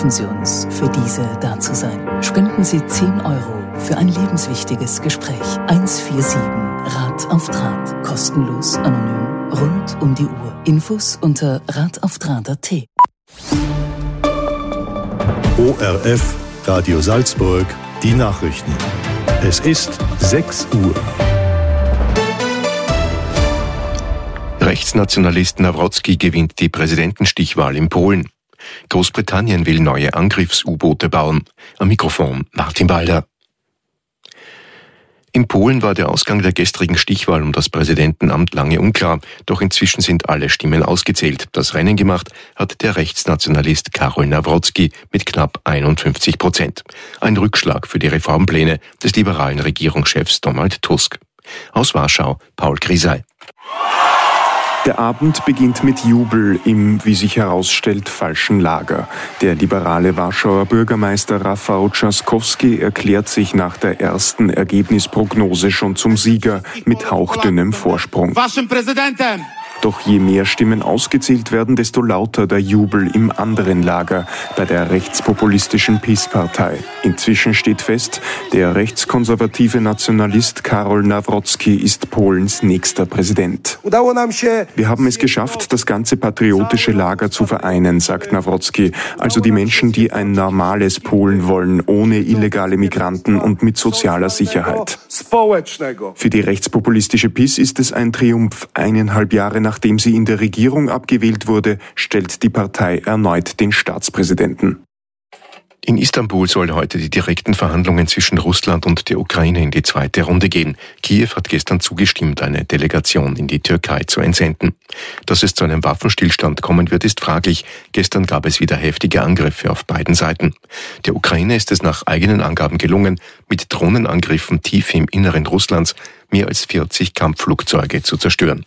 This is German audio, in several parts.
helfen Sie uns, für diese da zu sein. Spenden Sie 10 Euro für ein lebenswichtiges Gespräch. 147 Rat auf Draht. Kostenlos, anonym, rund um die Uhr. Infos unter rataufdraht.at. ORF, Radio Salzburg, die Nachrichten. Es ist 6 Uhr. Rechtsnationalist Nawrocki gewinnt die Präsidentenstichwahl in Polen. Großbritannien will neue Angriffs-U-Boote bauen. Am Mikrofon Martin Balder. In Polen war der Ausgang der gestrigen Stichwahl um das Präsidentenamt lange unklar, doch inzwischen sind alle Stimmen ausgezählt. Das Rennen gemacht hat der Rechtsnationalist Karol Nawrocki mit knapp 51%. Ein Rückschlag für die Reformpläne des liberalen Regierungschefs Donald Tusk. Aus Warschau, Paul Grisey. Der Abend beginnt mit Jubel im, wie sich herausstellt, falschen Lager. Der liberale Warschauer Bürgermeister Rafał Trzaskowski erklärt sich nach der ersten Ergebnisprognose schon zum Sieger mit hauchdünnem Vorsprung. Doch je mehr Stimmen ausgezählt werden, desto lauter der Jubel im anderen Lager, bei der rechtspopulistischen PiS-Partei. Inzwischen steht fest, der rechtskonservative Nationalist Karol Nawrocki ist Polens nächster Präsident. Wir haben es geschafft, das ganze patriotische Lager zu vereinen, sagt Nawrocki. Also die Menschen, die ein normales Polen wollen, ohne illegale Migranten und mit sozialer Sicherheit. Für die rechtspopulistische PiS ist es ein Triumph. 1,5 Jahre nachdem sie in der Regierung abgewählt wurde, stellt die Partei erneut den Staatspräsidenten. In Istanbul sollen heute die direkten Verhandlungen zwischen Russland und der Ukraine in die zweite Runde gehen. Kiew hat gestern zugestimmt, eine Delegation in die Türkei zu entsenden. Dass es zu einem Waffenstillstand kommen wird, ist fraglich. Gestern gab es wieder heftige Angriffe auf beiden Seiten. Der Ukraine ist es nach eigenen Angaben gelungen, mit Drohnenangriffen tief im Inneren Russlands mehr als 40 Kampfflugzeuge zu zerstören.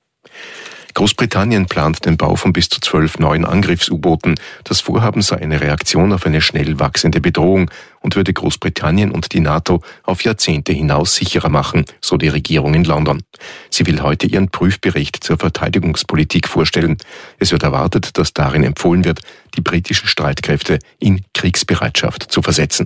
Großbritannien plant den Bau von bis zu 12 neuen Angriffs-U-Booten. Das Vorhaben sei eine Reaktion auf eine schnell wachsende Bedrohung und würde Großbritannien und die NATO auf Jahrzehnte hinaus sicherer machen, so die Regierung in London. Sie will heute ihren Prüfbericht zur Verteidigungspolitik vorstellen. Es wird erwartet, dass darin empfohlen wird, die britischen Streitkräfte in Kriegsbereitschaft zu versetzen.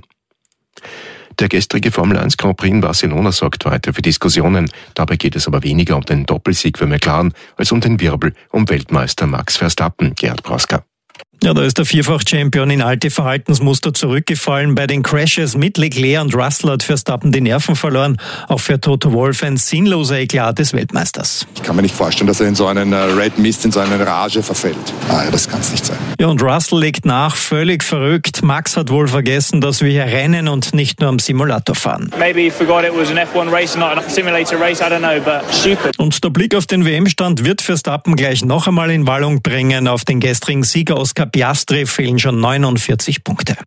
Der gestrige Formel 1 Grand Prix in Barcelona sorgt weiter für Diskussionen. Dabei geht es aber weniger um den Doppelsieg für McLaren als um den Wirbel um Weltmeister Max Verstappen. Gerhard Brausker. Ja, da ist der Vierfach-Champion in alte Verhaltensmuster zurückgefallen. Bei den Crashes mit Leclerc und Russell hat Verstappen die Nerven verloren. Auch für Toto Wolff ein sinnloser Eklat des Weltmeisters. Ich kann mir nicht vorstellen, dass er in so einen Red Mist, in so eine Rage verfällt. Das kann es nicht sein. Ja, und Russell legt nach, völlig verrückt. Max hat wohl vergessen, dass wir hier rennen und nicht nur am Simulator fahren. Maybe he forgot it was an F1 race, not a simulator race, I don't know, but stupid. Und der Blick auf den WM-Stand wird Verstappen gleich noch einmal in Wallung bringen. Auf den gestrigen Sieger Oscar Piastri fehlen schon 49 Punkte.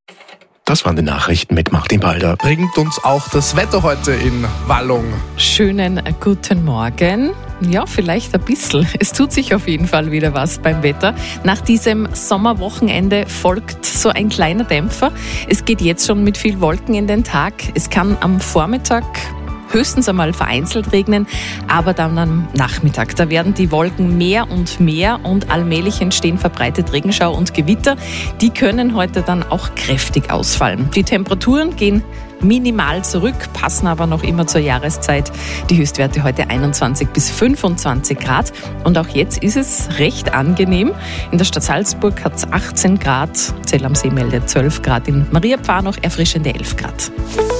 Das waren die Nachrichten mit Martin Balder. Bringt uns auch das Wetter heute in Wallung. Schönen guten Morgen. Ja, vielleicht ein bisschen. Es tut sich auf jeden Fall wieder was beim Wetter. Nach diesem Sommerwochenende folgt so ein kleiner Dämpfer. Es geht jetzt schon mit viel Wolken in den Tag. Es kann am Vormittag höchstens einmal vereinzelt regnen, aber dann am Nachmittag, da werden die Wolken mehr und allmählich entstehen verbreitet Regenschau und Gewitter. Die können heute dann auch kräftig ausfallen. Die Temperaturen gehen minimal zurück, passen aber noch immer zur Jahreszeit. Die Höchstwerte heute 21 bis 25 Grad. Und auch jetzt ist es recht angenehm. In der Stadt Salzburg hat es 18 Grad, Zell am See meldet 12 Grad, in Mariapfarr noch erfrischende 11 Grad.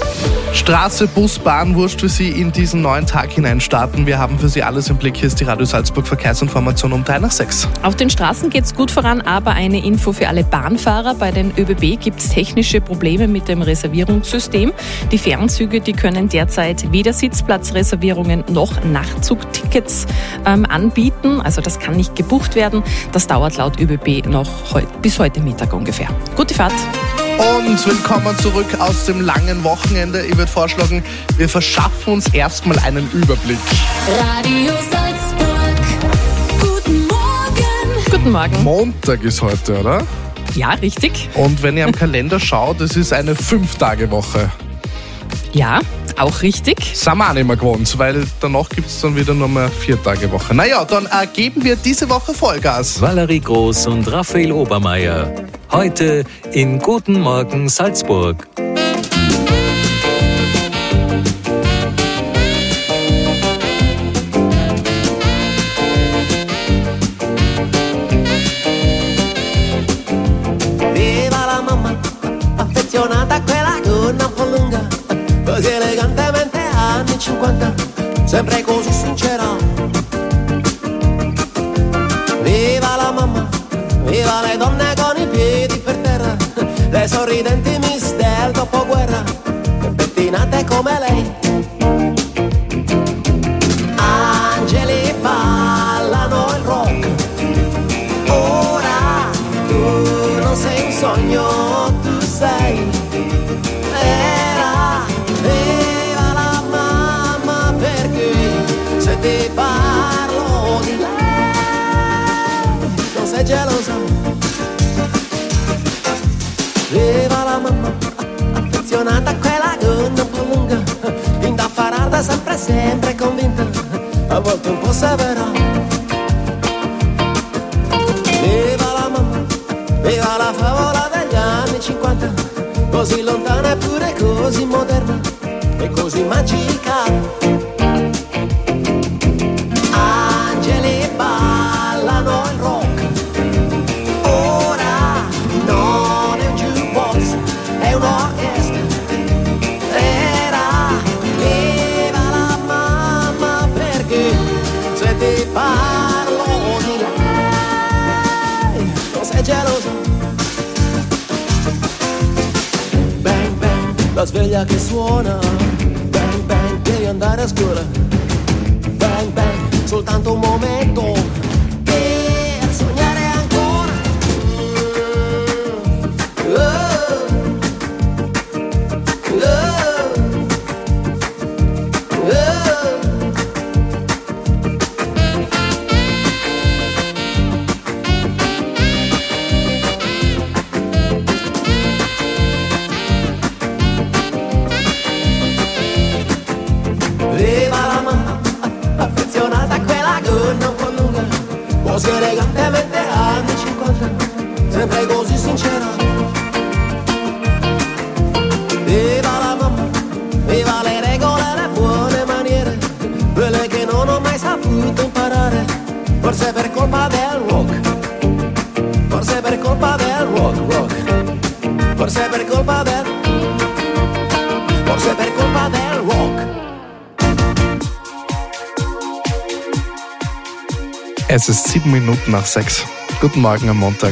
Straße, Bus, Bahn, wurscht für Sie in diesen neuen Tag hinein starten. Wir haben für Sie alles im Blick. Hier ist die Radio Salzburg Verkehrsinformation um 3:06. Auf den Straßen geht es gut voran, aber eine Info für alle Bahnfahrer. Bei den ÖBB gibt es technische Probleme mit dem Reservierungssystem. Die Fernzüge, die können derzeit weder Sitzplatzreservierungen noch Nachtzugtickets anbieten. Also das kann nicht gebucht werden. Das dauert laut ÖBB noch bis heute Mittag ungefähr. Gute Fahrt! Und willkommen zurück aus dem langen Wochenende. Ich würde vorschlagen, wir verschaffen uns erstmal einen Überblick. Radio Salzburg, guten Morgen. Guten Morgen. Montag ist heute, oder? Ja, richtig. Und wenn ihr am Kalender schaut, es ist eine 5-Tage-Woche. Ja, auch richtig. Sind wir auch nicht mehr gewohnt, weil danach gibt es dann wieder nur mehr 4-Tage-Woche. Naja, dann geben wir diese Woche Vollgas. Valerie Groß und Raphael Obermeier. Heute in Guten Morgen Salzburg. Viva la mamma, affezionata a quella gonna un po' lunga, così elegantemente anni 50, sempre così sincera. Viva la mamma, viva le donne con i piedi per terra, le sorridenti miss del dopoguerra, pettinate come lei. Angeli ballano il rock, ora tu non sei un sogno, tu sei vera. Viva la mamma, perché se ti parlo di lei non sei gelosa. Viva la mamma, affezionata a quella gonna un po' lunga, indaffarata sempre, sempre convinta, a volte un po' severa. Viva la mamma, viva la favola degli anni 50, così lontana eppure così moderna e così magica. Angeli ballano il rock, ora non è un jukebox, è un'orchestra vera. Viva la mamma, perché se ti parlo di lei non sei gelosa. Bang bang, la sveglia che suona, bang bang, devi andare a scuola. Bang bang, soltanto un momento per sognare ancora. Viva la mamma, affezionata a quella gonna un po' lunga, così elegantemente anni 50, sempre così sincera. Viva la mamma, viva le regole e le buone maniere, quelle che non ho mai saputo imparare, forse per colpa del rock, forse per colpa del rock, forse per colpa del, forse per colpa del rock. Es ist 7 Minuten nach 6. Guten Morgen am Montag.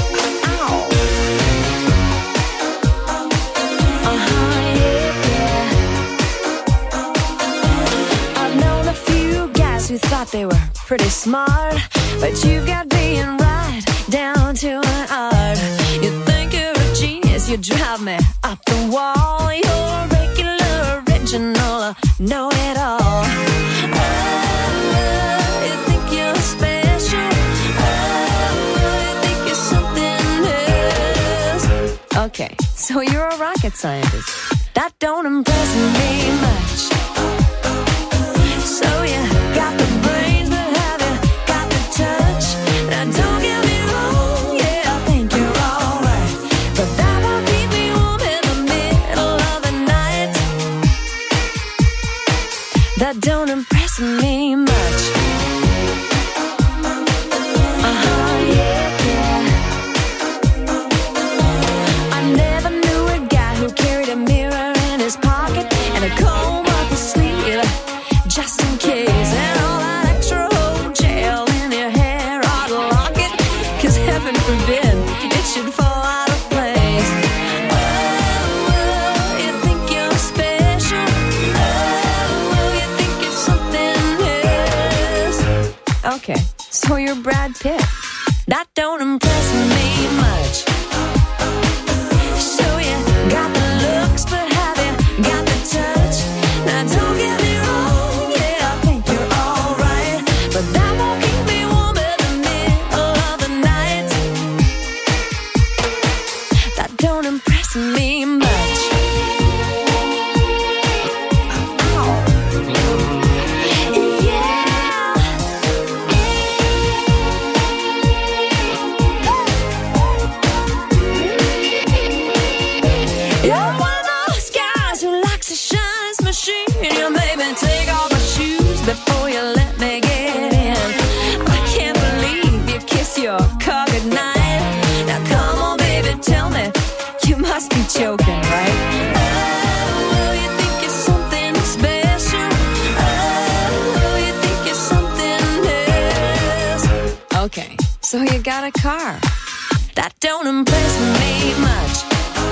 I've known a few guys who thought they were pretty smart, but you've got being right down to an art. You think you're a genius, you drive me up the wall. You're a regular, original, know-it-all. Okay, so you're a rocket scientist. That don't impress me much. So you got the brains, but have you got the touch? Now don't get me wrong, yeah, I think you're alright, but that won't keep me warm in the middle of the night. That don't impress me much. Okay, so you're Brad Pitt. That don't impress me much. So you got the looks, but have you got the touch? Now don't get me wrong, yeah, I think you're alright, but that won't keep me warm in the middle of the night. That don't impress me much. joking, right? Oh, you think you're something special. Oh, you think you're something else. Okay, so you got a car. That don't impress me much.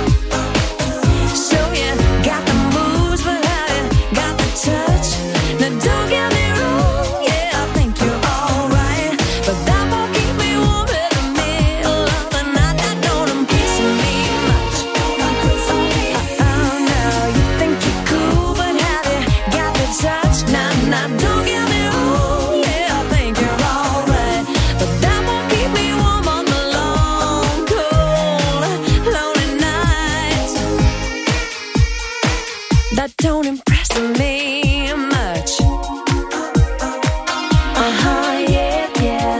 So you got the moves, but have you got the touch? Now don't get me wrong, yeah, I think you're alright, but that won't keep me warm in the middle of the night. That don't impress me much. Oh no, you think you're cool, but have you got the touch? Now don't get me wrong, yeah, I think you're alright, but that won't keep me warm on the long, cold, lonely nights. That don't impress me much. Yeah, yeah.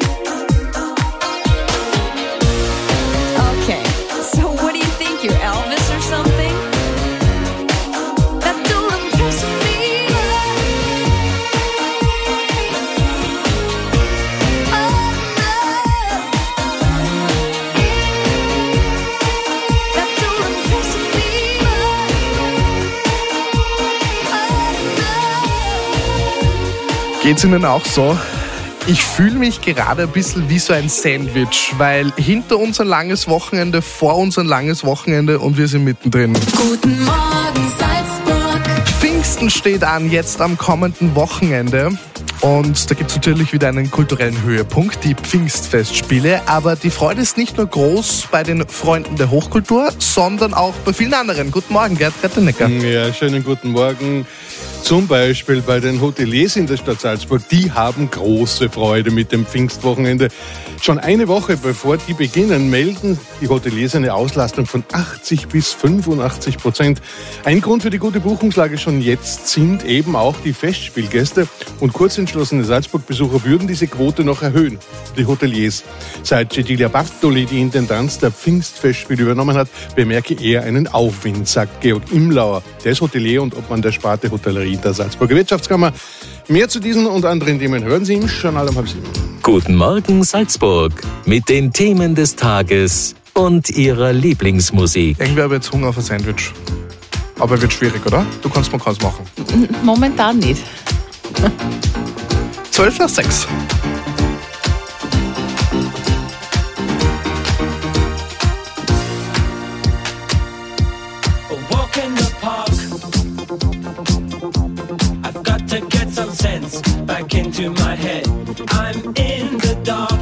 Okay, so what do you think? You're Elvis or something? That don't impress me much. Oh no. That don't impress me much. Geht's Ihnen auch so? Ich fühle mich gerade ein bisschen wie so ein Sandwich, weil hinter uns ein langes Wochenende, vor uns ein langes Wochenende und wir sind mittendrin. Guten Morgen, Salzburg. Pfingsten steht an, jetzt am kommenden Wochenende. Und da gibt es natürlich wieder einen kulturellen Höhepunkt, die Pfingstfestspiele. Aber die Freude ist nicht nur groß bei den Freunden der Hochkultur, sondern auch bei vielen anderen. Guten Morgen, Gerd Rettenecker. Ja, schönen guten Morgen. Zum Beispiel bei den Hoteliers in der Stadt Salzburg. Die haben große Freude mit dem Pfingstwochenende. Schon eine Woche bevor die beginnen, melden die Hoteliers eine Auslastung von 80-85%. Ein Grund für die gute Buchungslage schon jetzt sind eben auch die Festspielgäste. Und kurzentschlossene Salzburg-Besucher würden diese Quote noch erhöhen. Die Hoteliers. Seit Cecilia Bartoli die Intendanz der Pfingstfestspiele übernommen hat, bemerke er einen Aufwind, sagt Georg Imlauer. Der ist Hotelier und Obmann der Sparte Hotellerie der Salzburger Wirtschaftskammer. Mehr zu diesen und anderen Themen hören Sie im Journal um 6:30. Guten Morgen Salzburg mit den Themen des Tages und Ihrer Lieblingsmusik. Irgendwie habe ich jetzt Hunger auf ein Sandwich. Aber wird schwierig, oder? Du kannst mir keins machen. Momentan nicht. 5:55. Walk in the park. I've got to get some sense back into my head. I'm in the dark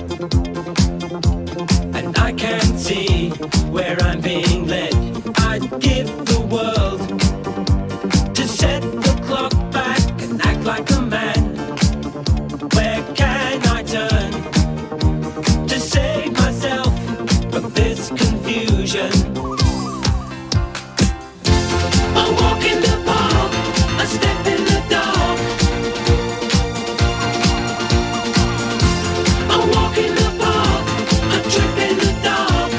and I can't see where I'm being led. I'd give the world to set the clock back and act like a man. Where can I turn to save myself from this confusion? A walk in the park, a step in the dark. A walk in the park, a trip in the dark.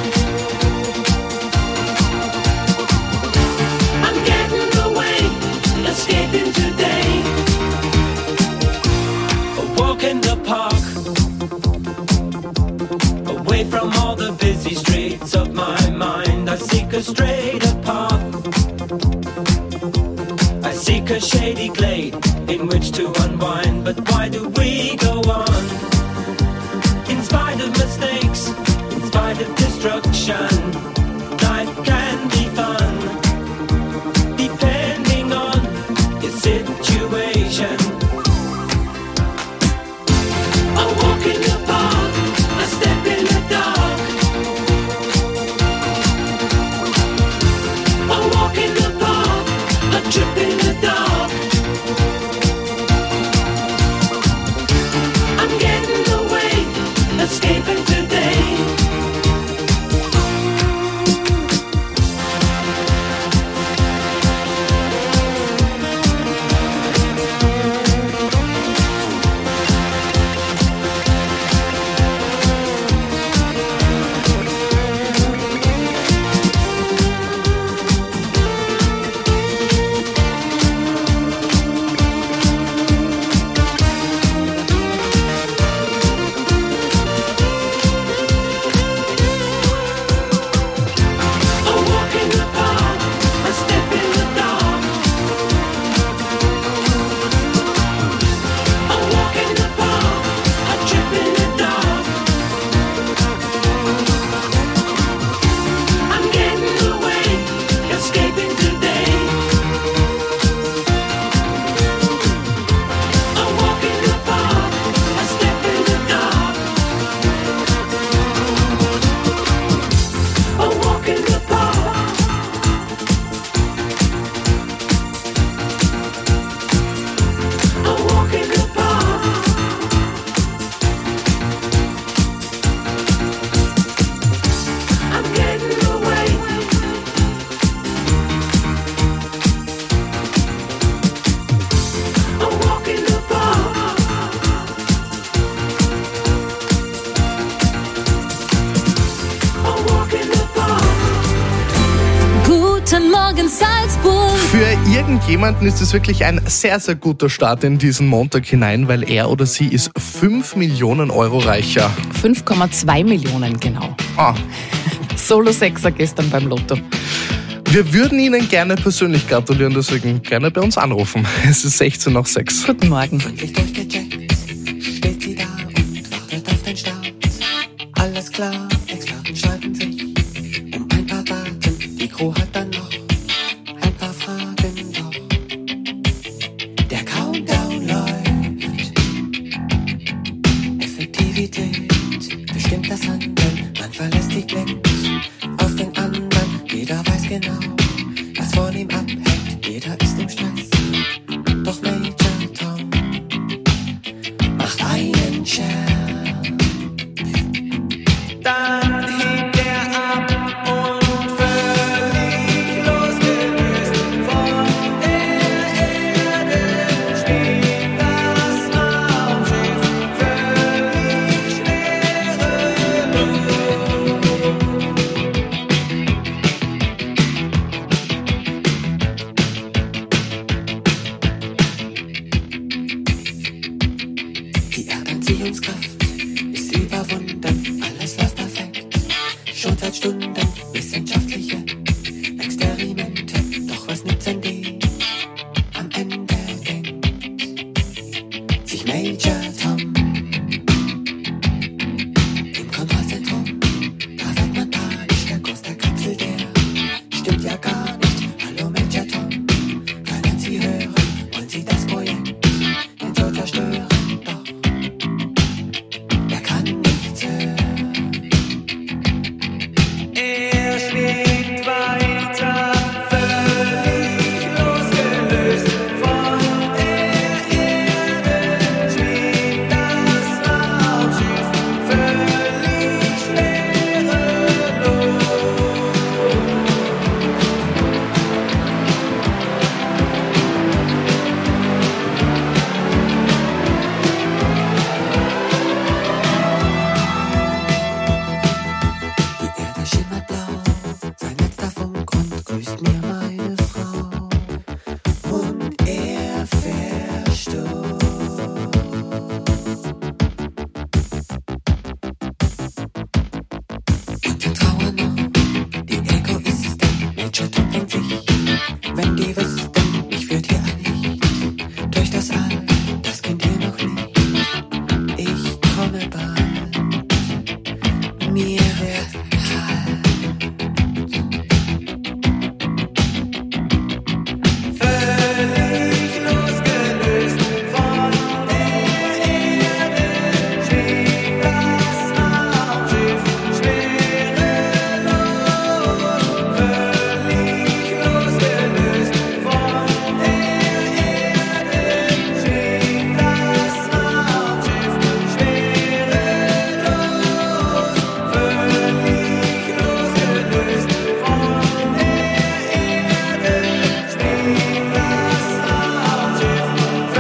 I'm getting away, escaping today. A walk in the park, away from all the busy streets of my mind. I seek a straighter path. I seek a shady glade in which to unwind. But why do we go on? In spite of mistakes, in spite of destruction, life can be fun, depending on your situation. A walk in the park, a step in the dark. A walk in the park, a trip in the dark. I'm getting away, escaping today. Morgen Salzburg. Für irgendjemanden ist es wirklich ein sehr, sehr guter Start in diesen Montag hinein, weil er oder sie ist 5 Millionen Euro reicher. 5,2 Millionen, genau. Ah. Solo-Sechser gestern beim Lotto. Wir würden Ihnen gerne persönlich gratulieren, deswegen gerne bei uns anrufen. Es ist 16 nach 6. Guten Morgen. Steht sie da und wartet auf den Start. Alles klar, Experten streiten sich um ein paar Daten. Die Crew hat dann noch ein paar Fragen, doch der Countdown läuft. Effektivität bestimmt das Handeln. Man verlässt sich blind auf den anderen. Jeder weiß genau, was von ihm abhängt. Jeder ist im Stress, doch Major Tom macht einen Scherz. Dann hebt er ab und völlig losgelöst von der Erde schwebt das Raumschiff völlig schwerelos. Die Erdanziehungskraft ist überwunden, alles läuft perfekt. Schon seit Stunden wissenschaftliche Experimente. Doch was nützen die am Ende denkt sich Major Tom im Kontrollzentrum. Da wird man panisch, der Kurs der Kapsel, der stimmt ja gar nicht. Hallo Major Tom, können Sie hören? Wollen Sie das Projekt denn so zerstören? Doch er kann nichts hören. Er schwebt weiter, völlig losgelöst von der Erde schwebt das Raumschiff völlig schwerelos. Die Erde schimmert blau, sein letzter Funkgrund grüßt mir meine Frau und er verstummt. Und wir trauern noch, die Egoisten, Major Tom denkt sich, wenn die wüssten, ich würd hier ein Licht durch das All, das kennt ihr noch nicht, ich komme bald, mir wird völlig losgelöst von der Erde schwebt das Raumschiff schwerelos. Völlig losgelöst von der Erde schwebt das Raumschiff schwerelos. Völlig losgelöst von der Erde schwebt das Raumschiff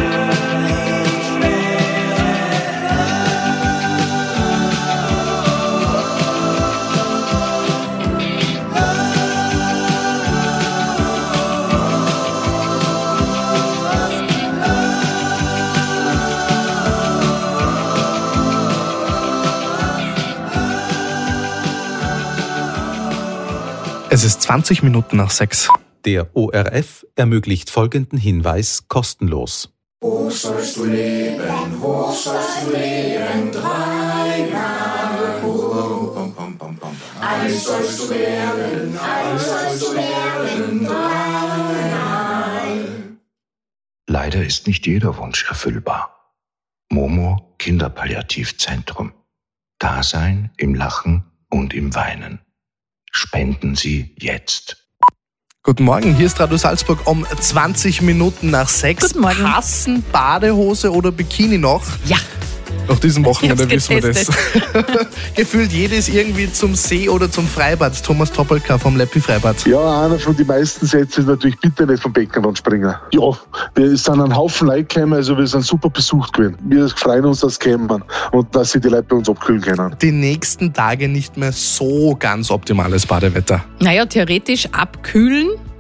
Es ist 20 Minuten nach 6. Der ORF ermöglicht folgenden Hinweis kostenlos. Hoch sollst du leben, hoch sollst du leben, dreimal hoch. Eins sollst du werden, eins sollst du werden, dreimal. Leider ist nicht jeder Wunsch erfüllbar. Momo Kinderpalliativzentrum. Dasein im Lachen und im Weinen. Spenden Sie jetzt. Guten Morgen, hier ist Radio Salzburg um 20 Minuten nach 6. Guten Morgen. Passen Badehose oder Bikini noch? Ja. Nach diesem Wochenende Ich hab's wissen wir das. Gefühlt jedes irgendwie zum See oder zum Freibad. Thomas Toppelka vom Leppi Freibad. Ja, einer von den meisten Sätze ist natürlich, bitte nicht vom Beckenrand springen. Ja, wir sind ein Haufen Leute gekommen, also wir sind super besucht gewesen. Wir freuen uns, dass sie kommen und dass sie die Leute bei uns abkühlen können. Die nächsten Tage nicht mehr so ganz optimales Badewetter. Naja, theoretisch abkühlen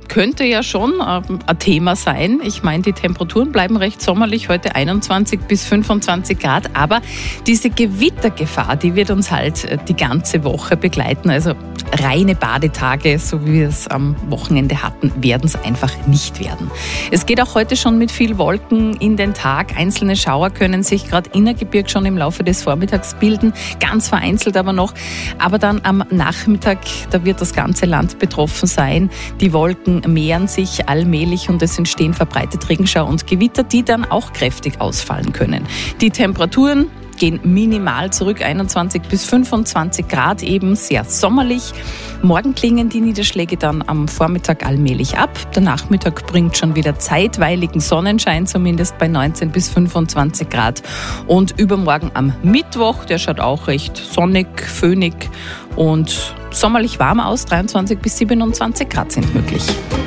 könnte ja schon ein Thema sein. Ich meine, die Temperaturen bleiben recht sommerlich, heute 21 bis 25 Grad, aber diese Gewittergefahr, die wird uns halt die ganze Woche begleiten. Also reine Badetage, so wie wir es am Wochenende hatten, werden es einfach nicht werden. Es geht auch heute schon mit viel Wolken in den Tag. Einzelne Schauer können sich gerade innergebirg schon im Laufe des Vormittags bilden, ganz vereinzelt aber noch. Aber dann am Nachmittag, da wird das ganze Land betroffen sein. Die Wolken mehren sich allmählich und es entstehen verbreitet Regenschauer und Gewitter, die dann auch kräftig ausfallen können. Die Temperaturen gehen minimal zurück, 21 bis 25 Grad, eben sehr sommerlich. Morgen klingen die Niederschläge dann am Vormittag allmählich ab. Der Nachmittag bringt schon wieder zeitweiligen Sonnenschein, zumindest bei 19 bis 25 Grad. Und übermorgen am Mittwoch, der schaut auch recht sonnig, föhnig und sommerlich warm aus, 23 bis 27 Grad sind möglich.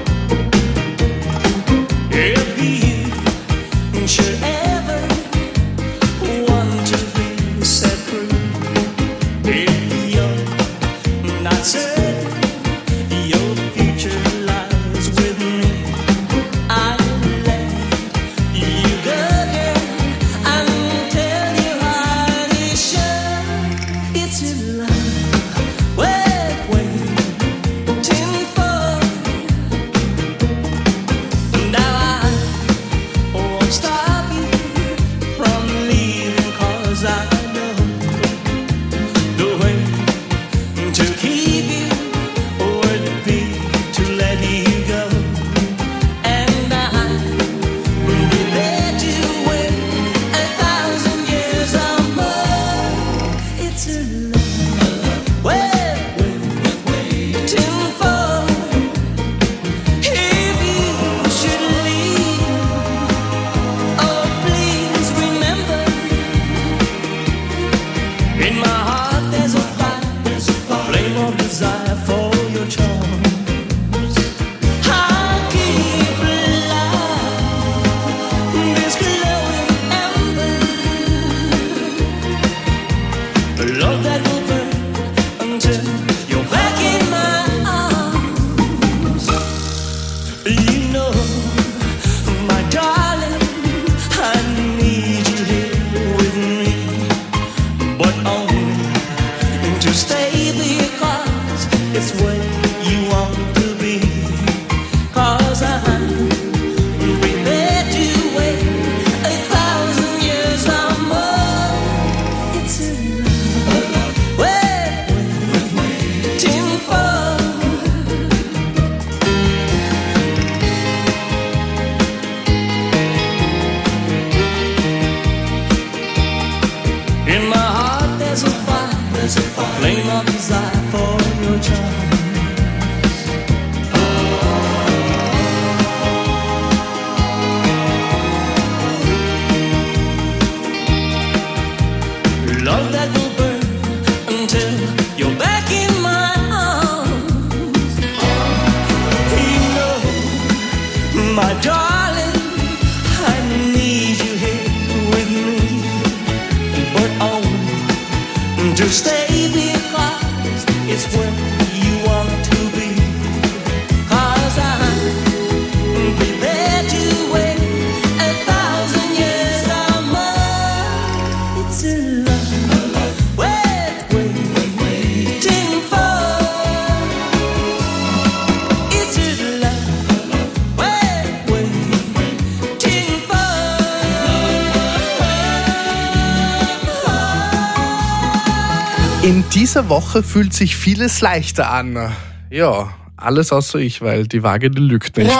In dieser Woche fühlt sich vieles leichter an. Ja, alles außer ich, weil die Waage, die lügt nicht.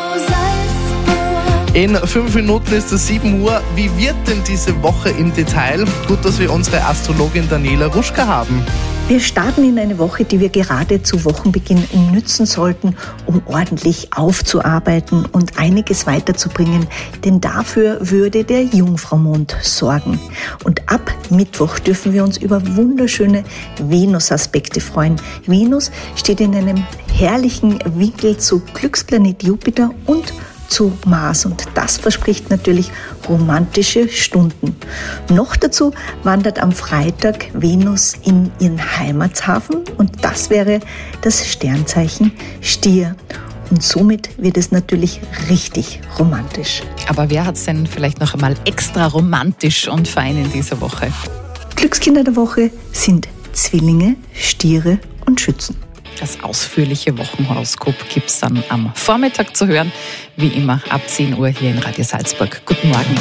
In 5 Minuten ist es 7 Uhr. Wie wird denn diese Woche im Detail? Gut, dass wir unsere Astrologin Daniela Ruschka haben. Wir starten in eine Woche, die wir gerade zu Wochenbeginn nützen sollten, um ordentlich aufzuarbeiten und einiges weiterzubringen, denn dafür würde der Jungfraumond sorgen. Und ab Mittwoch dürfen wir uns über wunderschöne Venus-Aspekte freuen. Venus steht in einem herrlichen Winkel zu Glücksplanet Jupiter und zu Mars und das verspricht natürlich romantische Stunden. Noch dazu wandert am Freitag Venus in ihren Heimatshafen und das wäre das Sternzeichen Stier. Und somit wird es natürlich richtig romantisch. Aber wer hat es denn vielleicht noch einmal extra romantisch und fein in dieser Woche? Glückskinder der Woche sind Zwillinge, Stiere und Schützen. Das ausführliche Wochenhoroskop gibt es dann am Vormittag zu hören, wie immer ab 10 Uhr hier in Radio Salzburg. Guten Morgen.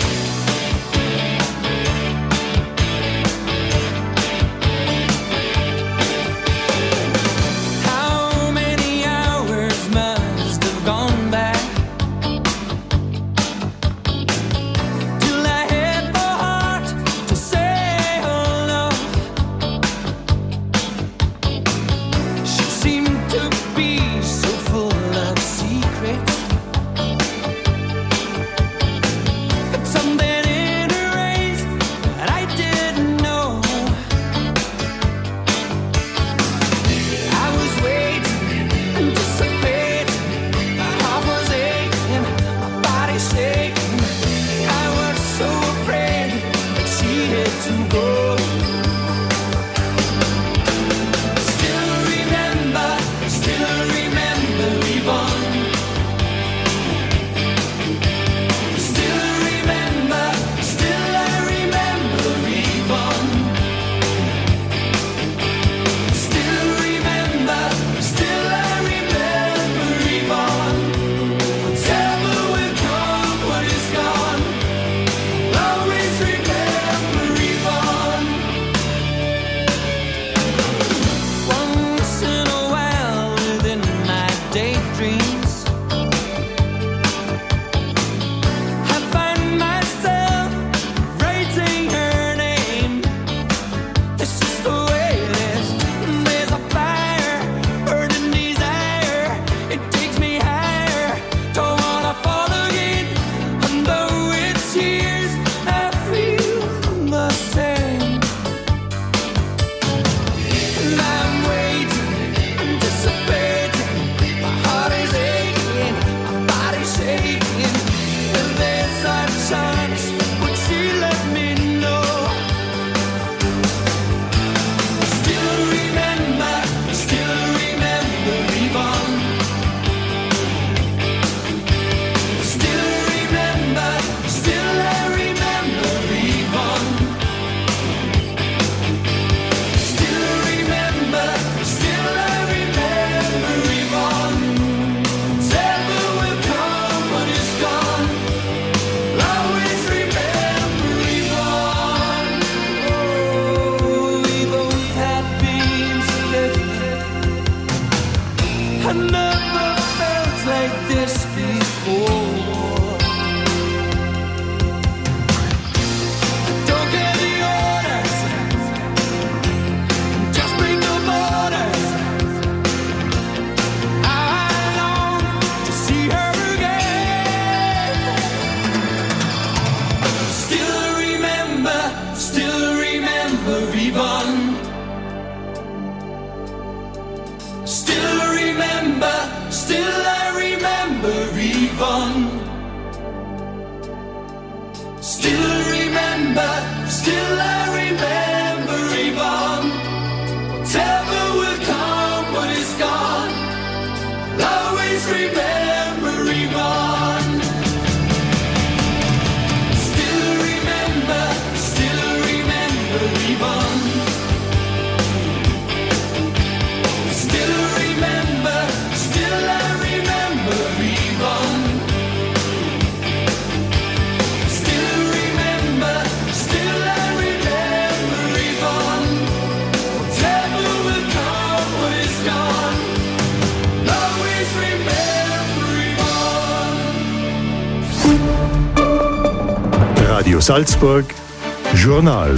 Radio Salzburg, Journal.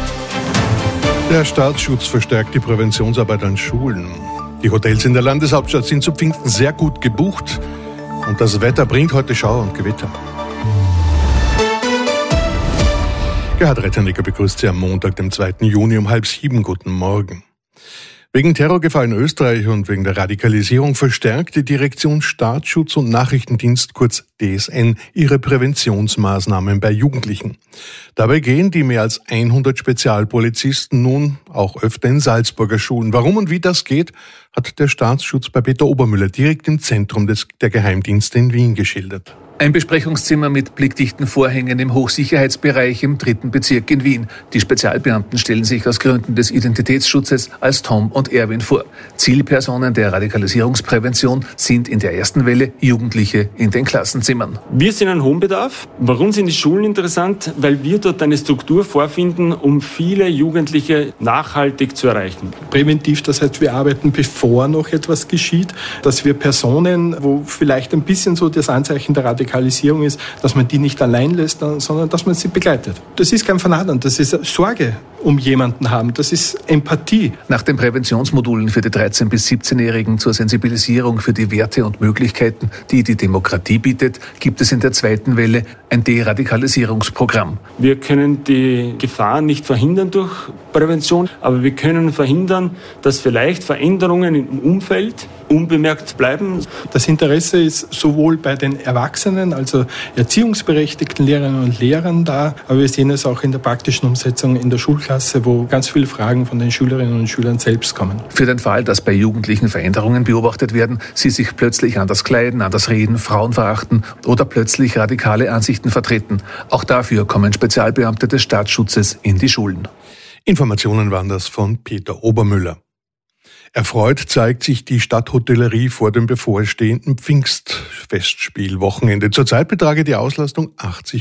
Der Staatsschutz verstärkt die Präventionsarbeit an Schulen. Die Hotels in der Landeshauptstadt sind zu Pfingsten sehr gut gebucht und das Wetter bringt heute Schauer und Gewitter. Gerhard Retternicker begrüßt Sie am Montag, dem 2. Juni um 6:30. Guten Morgen. Wegen Terrorgefahr in Österreich und wegen der Radikalisierung verstärkt die Direktion Staatsschutz und Nachrichtendienst, kurz DSN, ihre Präventionsmaßnahmen bei Jugendlichen. Dabei gehen die mehr als 100 Spezialpolizisten nun auch öfter in Salzburger Schulen. Warum und wie das geht, hat der Staatsschutz bei Peter Obermüller direkt im Zentrum der Geheimdienste in Wien geschildert. Ein Besprechungszimmer mit blickdichten Vorhängen im Hochsicherheitsbereich im 3. Bezirk in Wien. Die Spezialbeamten stellen sich aus Gründen des Identitätsschutzes als Tom und Erwin vor. Zielpersonen der Radikalisierungsprävention sind in der ersten Welle Jugendliche in den Klassenzimmern. Wir sehen einen hohen Bedarf. Warum sind die Schulen interessant? Weil wir dort eine Struktur vorfinden, um viele Jugendliche nachhaltig zu erreichen. Präventiv, das heißt, wir arbeiten, bevor noch etwas geschieht, dass wir Personen, wo vielleicht ein bisschen so das Anzeichen der Radikalisierung ist, dass man die nicht allein lässt, sondern dass man sie begleitet. Das ist kein Vernadern, das ist Sorge um jemanden haben, das ist Empathie. Nach den Präventionsmodulen für die 13- bis 17-Jährigen zur Sensibilisierung für die Werte und Möglichkeiten, die die Demokratie bietet, gibt es in der zweiten Welle ein Deradikalisierungsprogramm. Wir können die Gefahr nicht verhindern durch Prävention, aber wir können verhindern, dass vielleicht Veränderungen im Umfeld unbemerkt bleiben. Das Interesse ist sowohl bei den Erwachsenen, also erziehungsberechtigten Lehrerinnen und Lehrern da, aber wir sehen es auch in der praktischen Umsetzung in der Schulklasse, wo ganz viele Fragen von den Schülerinnen und Schülern selbst kommen. Für den Fall, dass bei Jugendlichen Veränderungen beobachtet werden, sie sich plötzlich anders kleiden, anders reden, Frauen verachten oder plötzlich radikale Ansichten vertreten. Auch dafür kommen Spezialbeamte des Staatsschutzes in die Schulen. Informationen waren das von Peter Obermüller. Erfreut zeigt sich die Stadthotellerie vor dem bevorstehenden Pfingstfestspielwochenende. Zurzeit betrage die Auslastung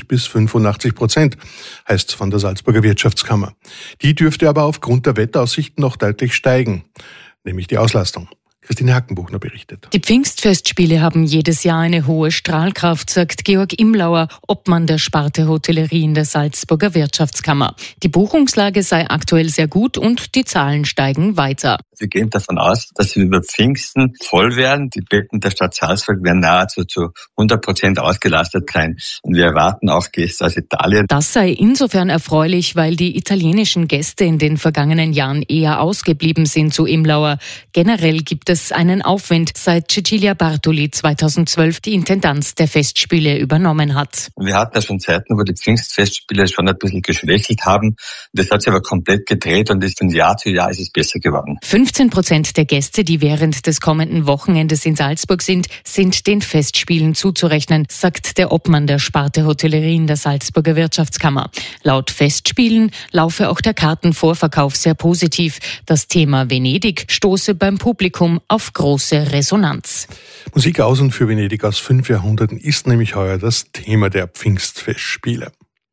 80-85%, heißt es von der Salzburger Wirtschaftskammer. Die dürfte aber aufgrund der Wetteraussichten noch deutlich steigen, nämlich die Auslastung. Christine Hackenbuchner berichtet. Die Pfingstfestspiele haben jedes Jahr eine hohe Strahlkraft, sagt Georg Imlauer, Obmann der Sparte Hotellerie in der Salzburger Wirtschaftskammer. Die Buchungslage sei aktuell sehr gut und die Zahlen steigen weiter. Wir gehen davon aus, dass wir über Pfingsten voll werden. Die Betten der Stadt Salzburg werden nahezu zu 100% ausgelastet sein. Und wir erwarten auch Gäste aus Italien. Das sei insofern erfreulich, weil die italienischen Gäste in den vergangenen Jahren eher ausgeblieben sind, so Imlauer. Generell gibt es einen Aufwind, seit Cecilia Bartoli 2012 die Intendanz der Festspiele übernommen hat. Wir hatten ja schon Zeiten, wo die Pfingstfestspiele schon ein bisschen geschwächelt haben. Das hat sich aber komplett gedreht und ist von Jahr zu Jahr ist es besser geworden. 15% der Gäste, die während des kommenden Wochenendes in Salzburg sind den Festspielen zuzurechnen, sagt der Obmann der Sparte Hotellerie in der Salzburger Wirtschaftskammer. Laut Festspielen laufe auch der Kartenvorverkauf sehr positiv. Das Thema Venedig stoße beim Publikum auf große Resonanz. Musik aus und für Venedig aus 5 Jahrhunderten ist nämlich heuer das Thema der Pfingstfestspiele.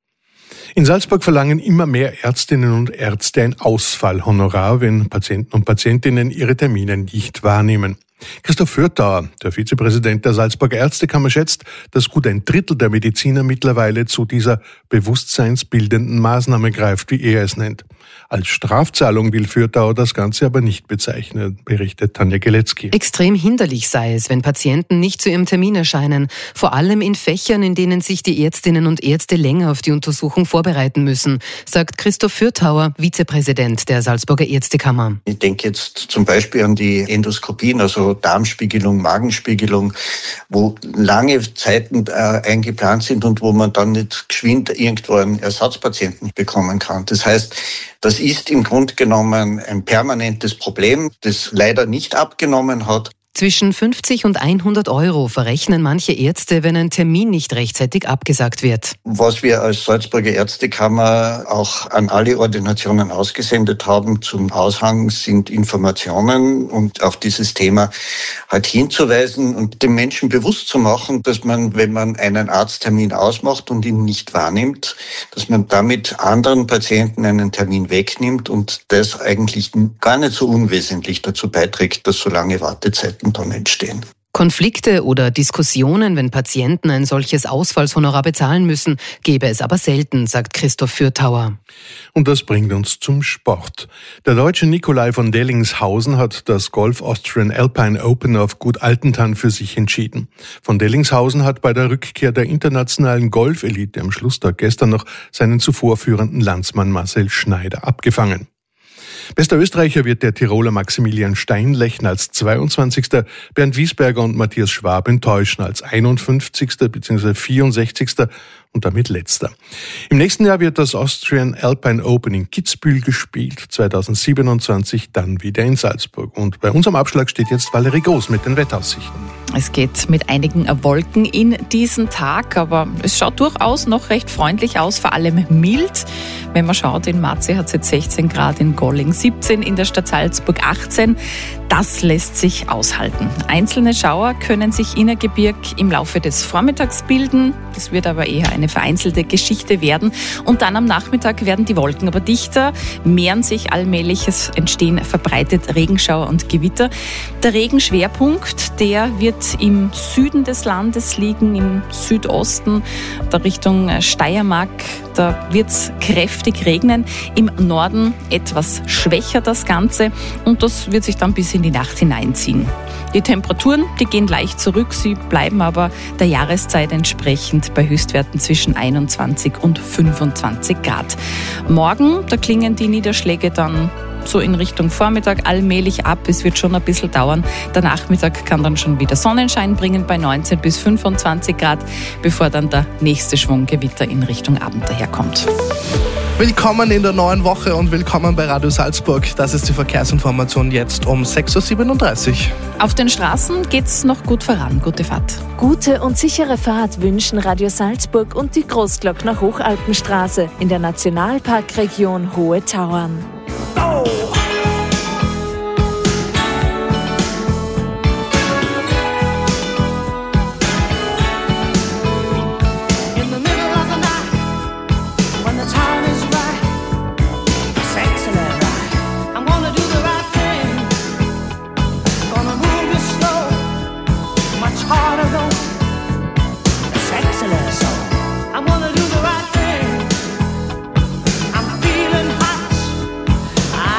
In Salzburg verlangen immer mehr Ärztinnen und Ärzte ein Ausfallhonorar, wenn Patienten und Patientinnen ihre Termine nicht wahrnehmen. Christoph Fürthauer, der Vizepräsident der Salzburger Ärztekammer, schätzt, dass gut ein Drittel der Mediziner mittlerweile zu dieser bewusstseinsbildenden Maßnahme greift, wie er es nennt. Als Strafzahlung will Fürthauer das Ganze aber nicht bezeichnen, berichtet Tanja Geletzky. Extrem hinderlich sei es, wenn Patienten nicht zu ihrem Termin erscheinen. Vor allem in Fächern, in denen sich die Ärztinnen und Ärzte länger auf die Untersuchung vorbereiten müssen, sagt Christoph Fürthauer, Vizepräsident der Salzburger Ärztekammer. Ich denke jetzt zum Beispiel an die Endoskopien, also Darmspiegelung, Magenspiegelung, wo lange Zeiten eingeplant sind und wo man dann nicht geschwind irgendwo einen Ersatzpatienten bekommen kann. Das heißt, das ist im Grunde genommen ein permanentes Problem, das leider nicht abgenommen hat. Zwischen 50 und 100 Euro verrechnen manche Ärzte, wenn ein Termin nicht rechtzeitig abgesagt wird. Was wir als Salzburger Ärztekammer auch an alle Ordinationen ausgesendet haben zum Aushang, sind Informationen und auf dieses Thema halt hinzuweisen und den Menschen bewusst zu machen, dass man, wenn man einen Arzttermin ausmacht und ihn nicht wahrnimmt, dass man damit anderen Patienten einen Termin wegnimmt und das eigentlich gar nicht so unwesentlich dazu beiträgt, dass so lange Wartezeiten dann entstehen. Konflikte oder Diskussionen, wenn Patienten ein solches Ausfallshonorar bezahlen müssen, gäbe es aber selten, sagt Christoph Fürthauer. Und das bringt uns zum Sport. Der Deutsche Nikolai von Dellingshausen hat das Golf Austrian Alpine Open auf Gut Altentan für sich entschieden. Von Dellingshausen hat bei der Rückkehr der internationalen Golfelite am Schlusstag gestern noch seinen zuvor führenden Landsmann Marcel Schneider abgefangen. Bester Österreicher wird der Tiroler Maximilian Steinlechner als 22., Bernd Wiesberger und Matthias Schwab enttäuschen als 51. bzw. 64. und damit letzter. Im nächsten Jahr wird das Austrian Alpine Open in Kitzbühel gespielt, 2027 dann wieder in Salzburg. Und bei unserem Abschlag steht jetzt Valerie Groß mit den Wetteraussichten. Es geht mit einigen Wolken in diesen Tag, aber es schaut durchaus noch recht freundlich aus, vor allem mild. Wenn man schaut, in Marzi hat es jetzt 16 Grad, in Golling 17, in der Stadt Salzburg 18. Das lässt sich aushalten. Einzelne Schauer können sich innergebirg im Laufe des Vormittags bilden. Das wird aber eher eine vereinzelte Geschichte werden. Und dann am Nachmittag werden die Wolken aber dichter, mehren sich allmählich. Es entstehen verbreitet Regenschauer und Gewitter. Der Regenschwerpunkt, der wird im Süden des Landes liegen, im Südosten, der Richtung Steiermark. Da wird es kräftig regnen. Im Norden etwas schwächer das Ganze und das wird sich dann bis in die Nacht hineinziehen. Die Temperaturen, die gehen leicht zurück, sie bleiben aber der Jahreszeit entsprechend bei Höchstwerten zwischen 21 und 25 Grad. Morgen, da klingen die Niederschläge dann so in Richtung Vormittag allmählich ab. Es wird schon ein bisschen dauern. Der Nachmittag kann dann schon wieder Sonnenschein bringen bei 19 bis 25 Grad, bevor dann der nächste Schwung Gewitter in Richtung Abend daherkommt. Willkommen in der neuen Woche und willkommen bei Radio Salzburg. Das ist die Verkehrsinformation jetzt um 6.37 Uhr. Auf den Straßen geht's noch gut voran. Gute Fahrt. Gute und sichere Fahrt wünschen Radio Salzburg und die Großglockner Hochalpenstraße in der Nationalparkregion Hohe Tauern. I'm feeling hot.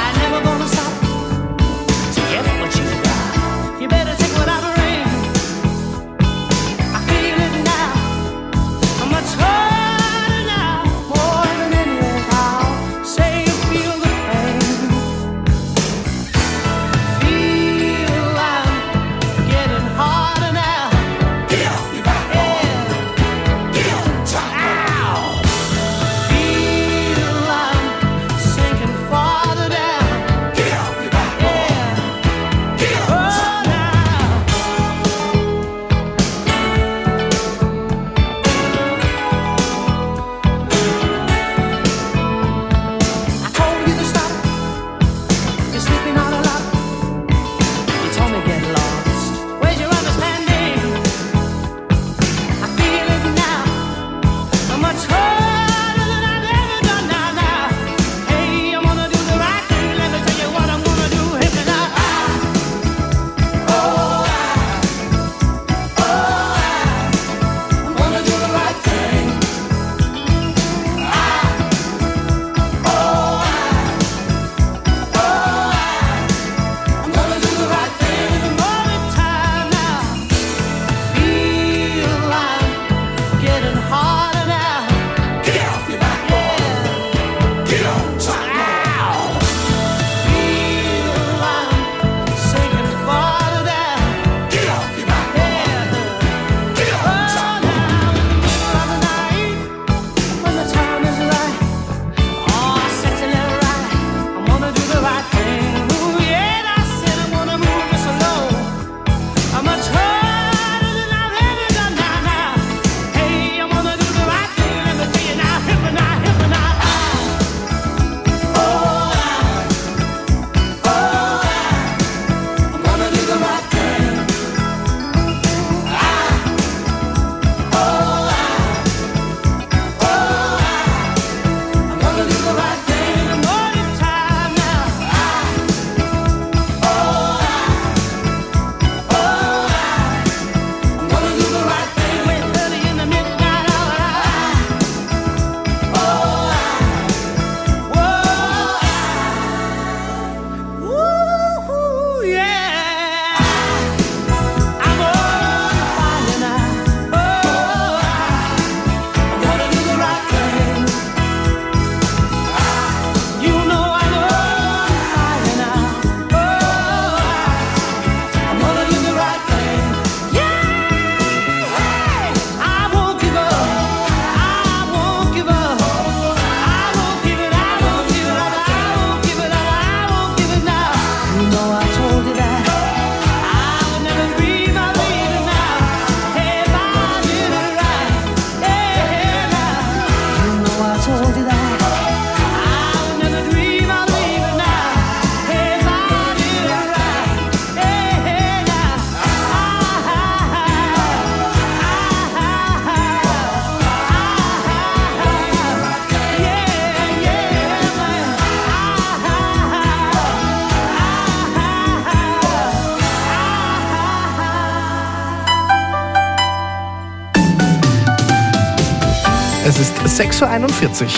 Es ist 6.41 Uhr.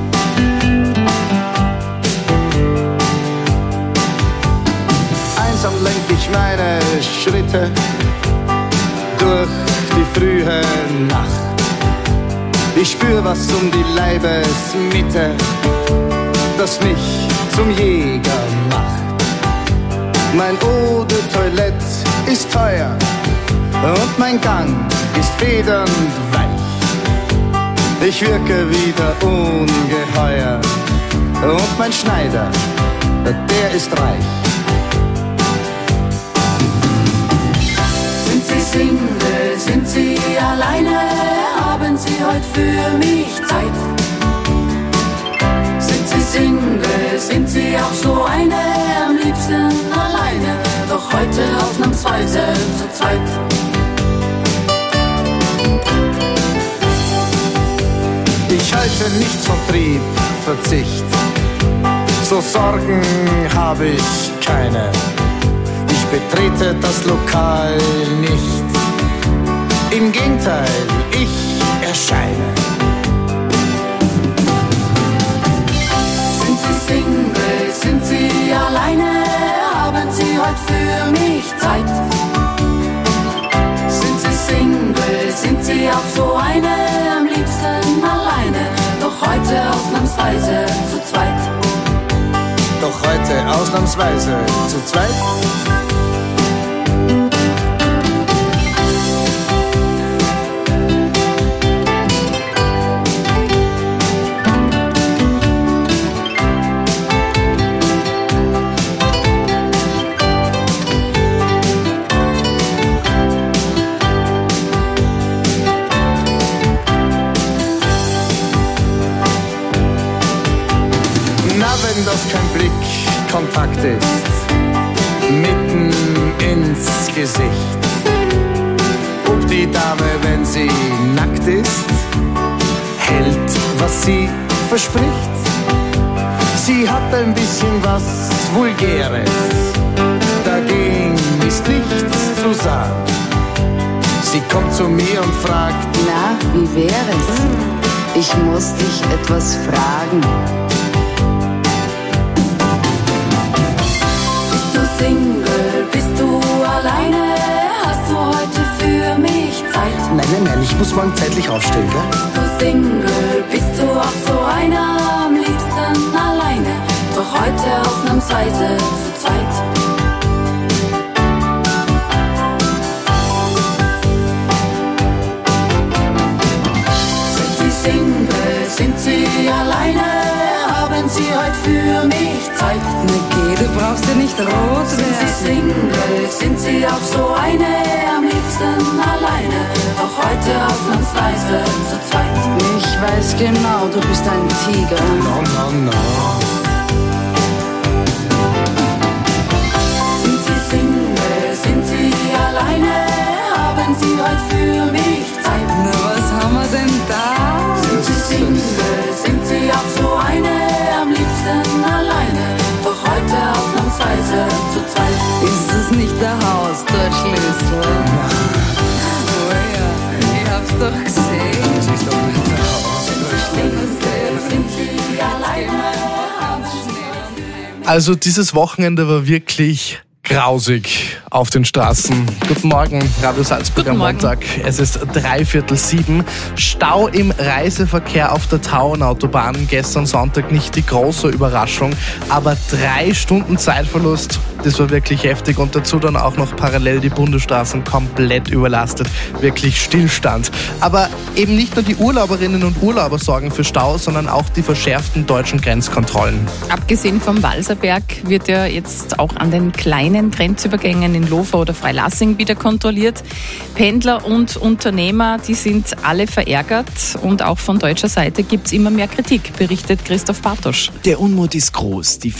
Einsam lenk ich meine Schritte durch die frühe Nacht. Ich spür was um die Leibesmitte, das mich zum Jäger macht. Mein Eau de Toilette ist teuer und mein Gang ist federnd weich. Ich wirke wieder ungeheuer und mein Schneider, der ist reich. Sind Sie Single, sind Sie alleine? Haben Sie heute für mich Zeit? Sind Sie Single, sind Sie auch so eine? Am liebsten alleine, doch heute ausnahmsweise zu zweit. Ich halte nichts von Trieb, Verzicht. So Sorgen habe ich keine. Ich betrete das Lokal nicht. Im Gegenteil, ich erscheine. Sind Sie Single, sind Sie alleine? Haben Sie heute für mich Zeit? Sind Sie Single, sind Sie auch so eine? Am liebsten alleine, doch heute ausnahmsweise zu zweit. Doch heute ausnahmsweise zu zweit. Wenn das kein Blickkontakt ist, mitten ins Gesicht. Ob die Dame, wenn sie nackt ist, hält, was sie verspricht. Sie hat ein bisschen was Vulgäres, dagegen ist nichts zu sagen. Sie kommt zu mir und fragt: Na, wie wär's? Ich muss dich etwas fragen. Single, bist du alleine? Hast du heute für mich Zeit? Nein, ich muss morgen zeitlich aufstehen, gell? Bist du Single, bist du auch so einer? Am liebsten alleine, doch heute ausnahmsweise zu zweit. Sind Sie Single, sind Sie alleine? Haben Sie heute für mich Zeit? Na geh, du brauchst ja nicht rot werden. Sind Sie Single, sind Sie auch so eine? Am liebsten alleine, doch heute ausnahmsweise zu zweit. Ich weiß genau, du bist ein Tiger. No. Sind Sie Single, sind Sie alleine? Haben Sie heute für mich Zeit? Na, was haben wir denn da? Sind Sie Single, sind Sie auch so eine? Am liebsten alleine, doch heute ausnahmsweise zu zweit. Ist es nicht der Haustürschlüssel? Oh ja, ich hab's doch gesehen. Das ist doch nicht der Haustürschlüssel. Sind Sie alleine? Also dieses Wochenende war wirklich grausig auf den Straßen. Guten Morgen, Radio Salzburg am Montag. Es ist 6:45. Stau im Reiseverkehr auf der Tauernautobahn. Gestern Sonntag nicht die große Überraschung, aber 3 Stunden Zeitverlust, das war wirklich heftig. Und dazu dann auch noch parallel die Bundesstraßen komplett überlastet. Wirklich Stillstand. Aber eben nicht nur die Urlauberinnen und Urlauber sorgen für Stau, sondern auch die verschärften deutschen Grenzkontrollen. Abgesehen vom Walserberg wird ja jetzt auch an den kleinen Grenzübergängen in Lofa oder Freilassing wieder kontrolliert. Pendler und Unternehmer, die sind alle verärgert und auch von deutscher Seite gibt es immer mehr Kritik, berichtet Christoph Bartosch. Der Unmut ist groß. Die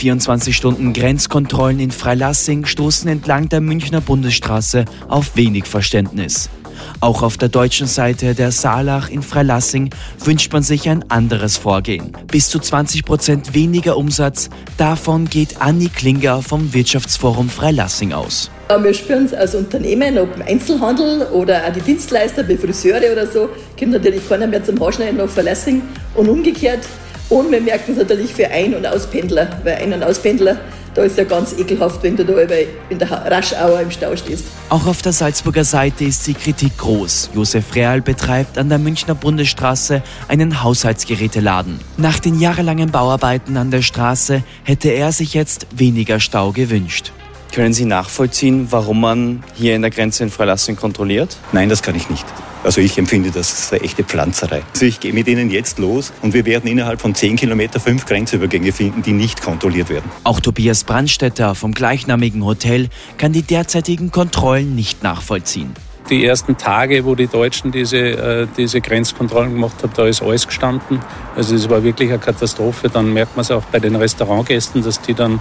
24-Stunden-Grenzkontrollen in Freilassing stoßen entlang der Münchner Bundesstraße auf wenig Verständnis. Auch auf der deutschen Seite der Saalach in Freilassing wünscht man sich ein anderes Vorgehen. Bis zu 20% weniger Umsatz, davon geht Anni Klinger vom Wirtschaftsforum Freilassing aus. Wir spüren es als Unternehmen, ob im Einzelhandel oder auch die Dienstleister, wie Friseure oder so, kommt natürlich keiner mehr zum Haarschneiden nach Freilassing und umgekehrt. Und wir merken es natürlich für Ein- und Auspendler, weil Ein- und Auspendler, da ist ja ganz ekelhaft, wenn du da in der Raschauer im Stau stehst. Auch auf der Salzburger Seite ist die Kritik groß. Josef Real betreibt an der Münchner Bundesstraße einen Haushaltsgeräteladen. Nach den jahrelangen Bauarbeiten an der Straße hätte er sich jetzt weniger Stau gewünscht. Können Sie nachvollziehen, warum man hier in der Grenze in Freilassing kontrolliert? Nein, das kann ich nicht. Also ich empfinde das als eine echte Pflanzerei. Also ich gehe mit Ihnen jetzt los und wir werden innerhalb von 10 Kilometer 5 Grenzübergänge finden, die nicht kontrolliert werden. Auch Tobias Brandstätter vom gleichnamigen Hotel kann die derzeitigen Kontrollen nicht nachvollziehen. Die ersten Tage, wo die Deutschen diese Grenzkontrollen gemacht haben, da ist alles gestanden. Also es war wirklich eine Katastrophe. Dann merkt man es auch bei den Restaurantgästen, dass die dann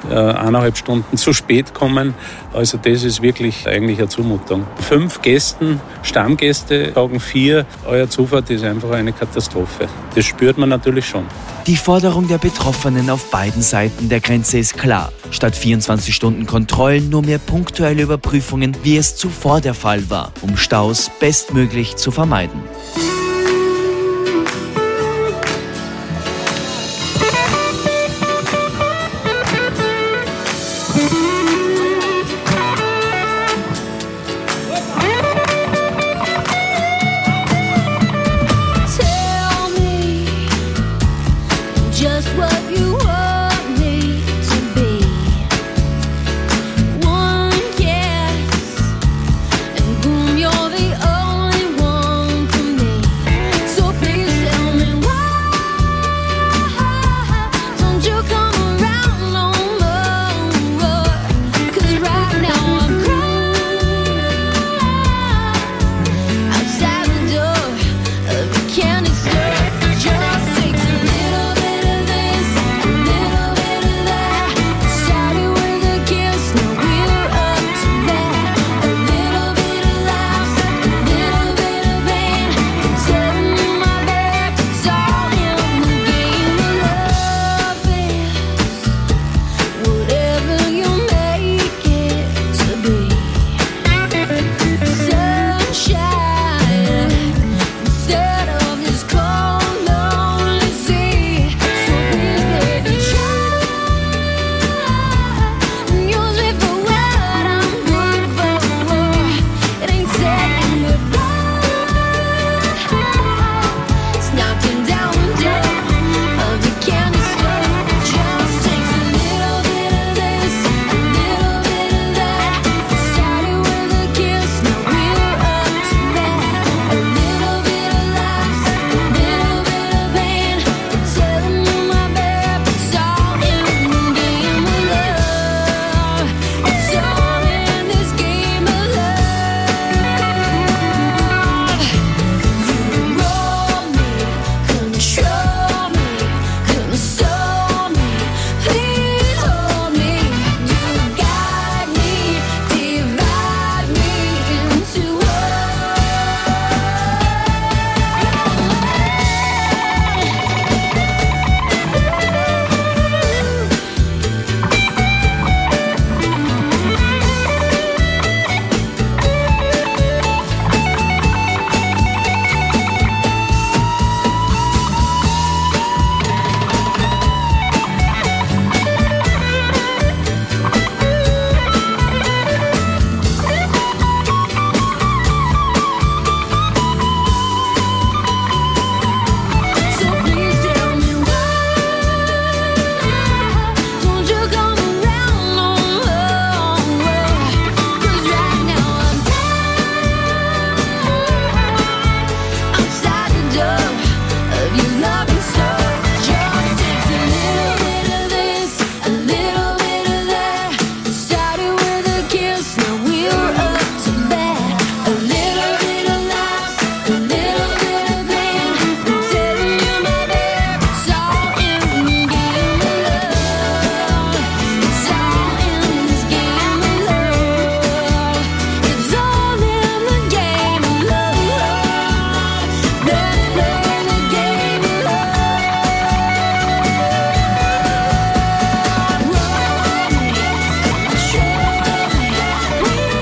1,5 Stunden zu spät kommen. Also das ist wirklich eigentlich eine Zumutung. 5 Gästen, Stammgäste, sagen 4, euer Zufahrt ist einfach eine Katastrophe. Das spürt man natürlich schon. Die Forderung der Betroffenen auf beiden Seiten der Grenze ist klar. Statt 24 Stunden Kontrollen nur mehr punktuelle Überprüfungen, wie es zuvor der Fall war, um Staus bestmöglich zu vermeiden. You're the only one for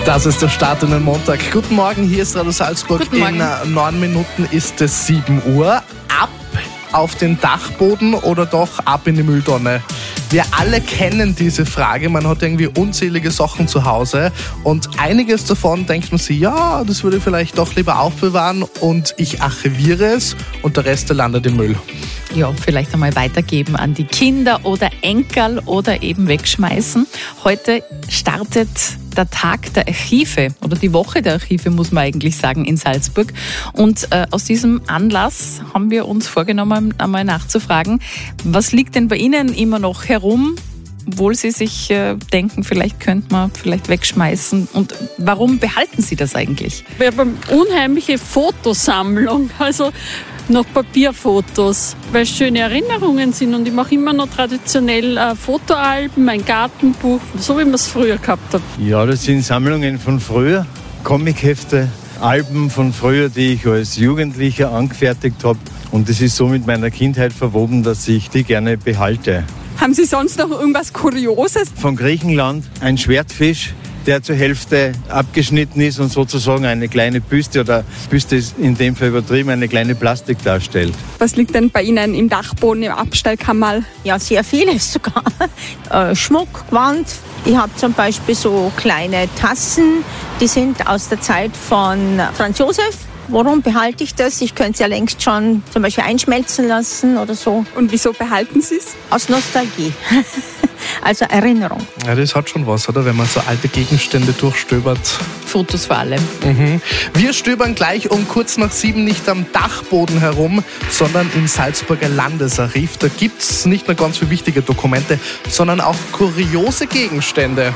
Das ist der Start in den Montag. Guten Morgen, hier ist Radio Salzburg. In 9 Minuten ist es 7 Uhr. Ab auf den Dachboden oder doch ab in die Mülltonne? Wir alle kennen diese Frage. Man hat irgendwie unzählige Sachen zu Hause und einiges davon denkt man sich, ja, das würde ich vielleicht doch lieber aufbewahren und ich archiviere es und der Rest landet im Müll. Ja, vielleicht einmal weitergeben an die Kinder oder Enkel oder eben wegschmeißen. Heute startet der Tag der Archive oder die Woche der Archive, muss man eigentlich sagen, in Salzburg. Und aus diesem Anlass haben wir uns vorgenommen, einmal nachzufragen, was liegt denn bei Ihnen immer noch herum, obwohl Sie sich denken, vielleicht könnte man vielleicht wegschmeißen. Und warum behalten Sie das eigentlich? Wir haben eine unheimliche Fotosammlung, also noch Papierfotos, weil es schöne Erinnerungen sind und ich mache immer noch traditionell Fotoalben, ein Gartenbuch, so wie man es früher gehabt hat. Ja, das sind Sammlungen von früher, Comichefte, Alben von früher, die ich als Jugendlicher angefertigt habe und das ist so mit meiner Kindheit verwoben, dass ich die gerne behalte. Haben Sie sonst noch irgendwas Kurioses? Von Griechenland ein Schwertfisch, der zur Hälfte abgeschnitten ist und sozusagen eine kleine Büste oder Büste ist in dem Fall übertrieben, eine kleine Plastik darstellt. Was liegt denn bei Ihnen im Dachboden, im Abstellkammerl? Ja, sehr vieles sogar. Schmuck, Gewand. Ich habe zum Beispiel so kleine Tassen, die sind aus der Zeit von Franz Josef. Warum behalte ich das? Ich könnte es ja längst schon zum Beispiel einschmelzen lassen oder so. Und wieso behalten Sie es? Aus Nostalgie. Also Erinnerung. Ja, das hat schon was, oder? Wenn man so alte Gegenstände durchstöbert. Fotos vor allem. Wir stöbern gleich um kurz nach 7 nicht am Dachboden herum, sondern im Salzburger Landesarchiv. Da gibt es nicht nur ganz viele wichtige Dokumente, sondern auch kuriose Gegenstände.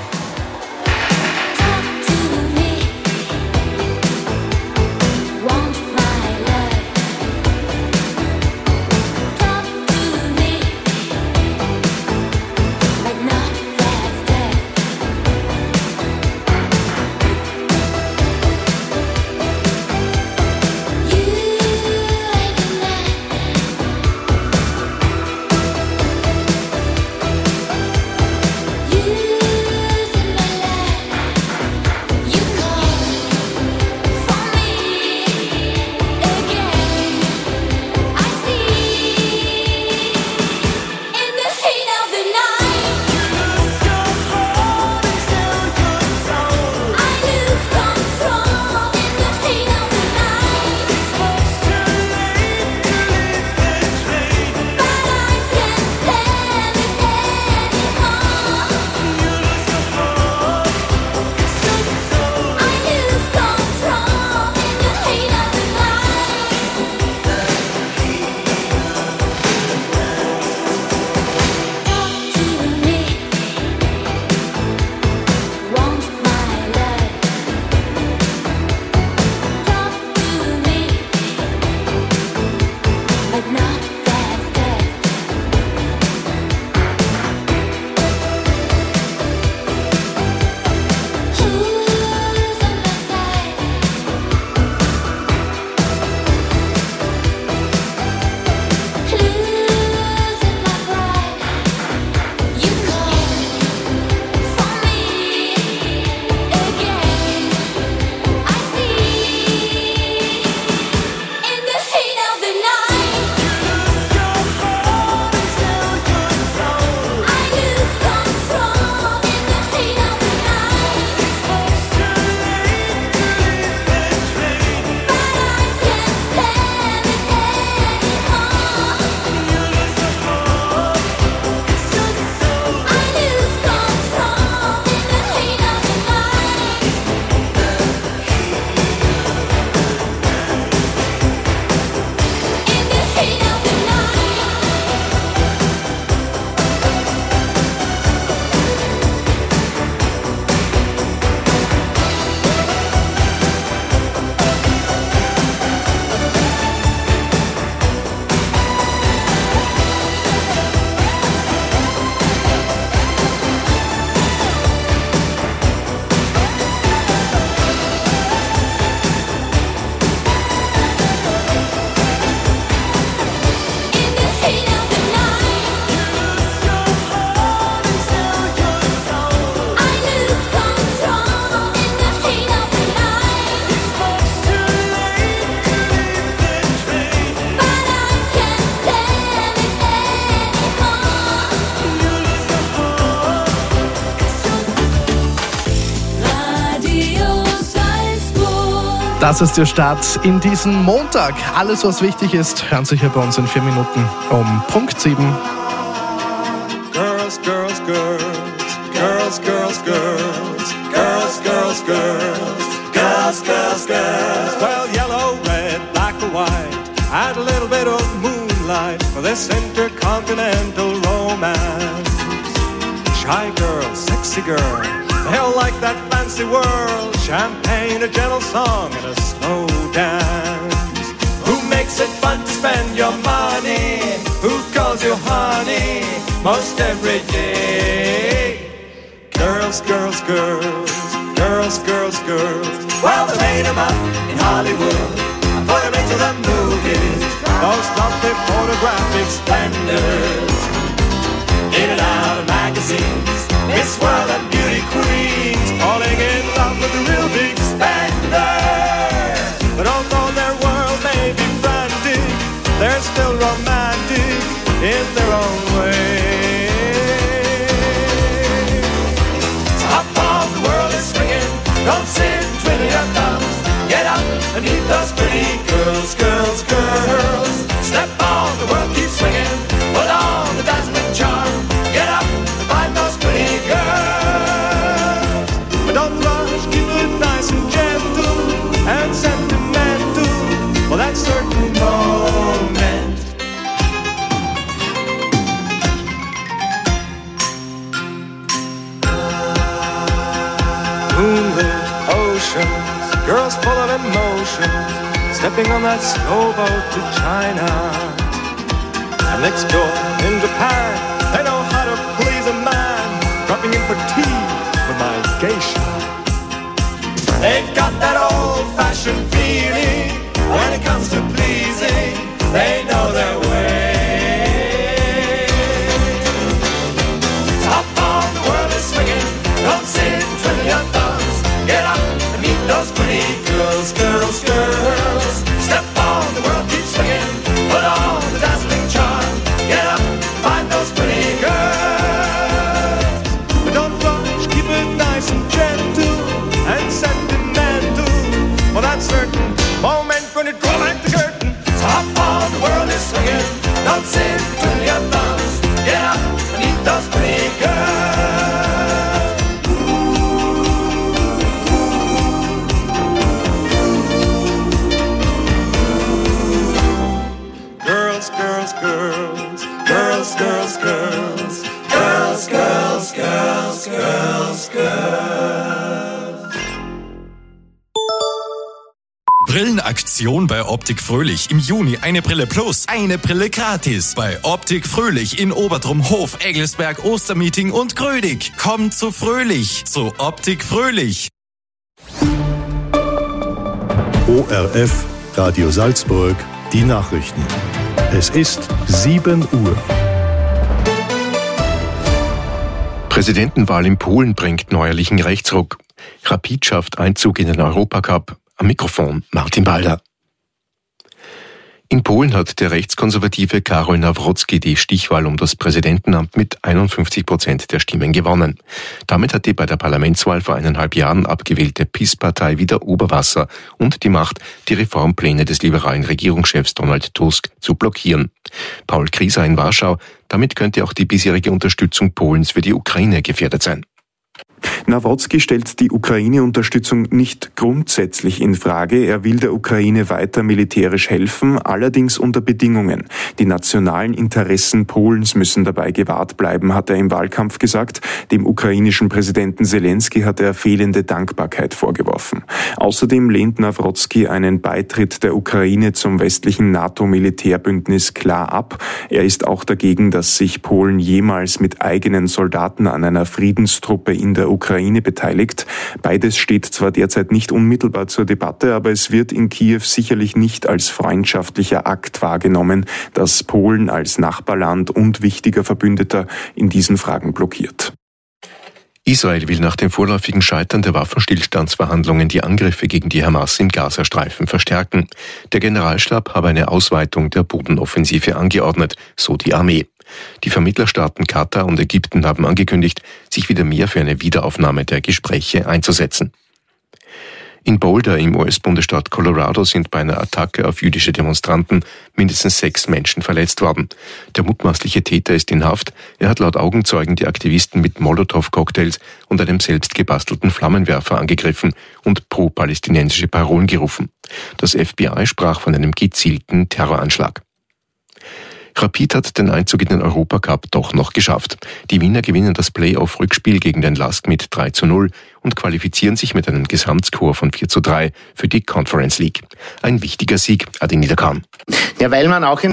Das ist der Start in diesen Montag. Alles, was wichtig ist, hören Sie hier bei uns in 4 Minuten um Punkt 7. Girls, girls, girls, girls, girls, girls, girls, girls, girls, girls, girls, girls. Well, yellow, red, black or white, add a little bit of moonlight for this intercontinental romance. Shy girl, sexy girl, they all like that fancy world. Champagne, a gentle song, and a slow dance. Who makes it fun to spend your money? Who calls you honey most every day? Girls, girls, girls, girls, girls, girls. Well, they made them up in Hollywood and put them into the movies. Those lovely photographic splendors, in and out of magazines, Miss World and beauty queens, falling in love with the real big spender. But although their world may be frantic, they're still romantic in their own way. So hop on, the world is swinging, don't sit twiddling your thumbs. Get up and meet those pretty girls, girls, girls. Step on, the world keeps swinging, put on the dazzling charm. Get up and find those pretty girls. But don't rush, keep it nice and gentle and sentimental for that certain moment. Moonlit oceans, girls full of emotion, stepping on that slow boat to China. And next door in Japan, they know how to please a man, dropping in for tea with my geisha. They've got that old-fashioned feeling when it comes to pleasing. They know their way. Top on, the world is swinging. Don't sit and twiddle your thumbs. Get up and meet those pretty girls, girls, girls. Step on, the world keeps swinging. Put on the dazzling charm. Get up, find those pretty girls. But don't rush, keep it nice and gentle and sentimental for that certain moment when it draws back the curtain. So hop on, the world is swinging. Don't sit, twiddle your thumbs. Get up and meet those pretty girls. Girls, girls, girls, girls, girls, girls, girls, girls, girls, girls, girls. Brillenaktion bei Optik Fröhlich. Im Juni eine Brille plus, eine Brille gratis. Bei Optik Fröhlich in Obertrum, Hof, Egelsberg, Ostermeeting und Grödig. Kommt zu Fröhlich, zu Optik Fröhlich. ORF, Radio Salzburg, die Nachrichten. Es ist 7 Uhr. Präsidentenwahl in Polen bringt neuerlichen Rechtsruck. Rapid schafft Einzug in den Europacup. Am Mikrofon Martin Balder. In Polen hat der rechtskonservative Karol Nawrocki die Stichwahl um das Präsidentenamt mit 51% der Stimmen gewonnen. Damit hat die bei der Parlamentswahl vor 1,5 Jahren abgewählte PiS-Partei wieder Oberwasser und die Macht, die Reformpläne des liberalen Regierungschefs Donald Tusk zu blockieren. Paul Krieser in Warschau, damit könnte auch die bisherige Unterstützung Polens für die Ukraine gefährdet sein. Nawrocki stellt die Ukraine-Unterstützung nicht grundsätzlich in Frage. Er will der Ukraine weiter militärisch helfen, allerdings unter Bedingungen. Die nationalen Interessen Polens müssen dabei gewahrt bleiben, hat er im Wahlkampf gesagt. Dem ukrainischen Präsidenten Zelensky hat er fehlende Dankbarkeit vorgeworfen. Außerdem lehnt Nawrocki einen Beitritt der Ukraine zum westlichen NATO-Militärbündnis klar ab. Er ist auch dagegen, dass sich Polen jemals mit eigenen Soldaten an einer Friedenstruppe in der Ukraine beteiligt. Beides steht zwar derzeit nicht unmittelbar zur Debatte, aber es wird in Kiew sicherlich nicht als freundschaftlicher Akt wahrgenommen, dass Polen als Nachbarland und wichtiger Verbündeter in diesen Fragen blockiert. Israel will nach dem vorläufigen Scheitern der Waffenstillstandsverhandlungen die Angriffe gegen die Hamas im Gazastreifen verstärken. Der Generalstab habe eine Ausweitung der Bodenoffensive angeordnet, so die Armee. Die Vermittlerstaaten Katar und Ägypten haben angekündigt, sich wieder mehr für eine Wiederaufnahme der Gespräche einzusetzen. In Boulder im US-Bundesstaat Colorado sind bei einer Attacke auf jüdische Demonstranten mindestens 6 Menschen verletzt worden. Der mutmaßliche Täter ist in Haft. Er hat laut Augenzeugen die Aktivisten mit Molotow-Cocktails und einem selbst gebastelten Flammenwerfer angegriffen und pro-palästinensische Parolen gerufen. Das FBI sprach von einem gezielten Terroranschlag. Rapid hat den Einzug in den Europacup doch noch geschafft. Die Wiener gewinnen das Playoff-Rückspiel gegen den LASK mit 3:0 und qualifizieren sich mit einem Gesamtscore von 4:3 für die Conference League. Ein wichtiger Sieg, Adi Niederkorn. Ja, weil man auch in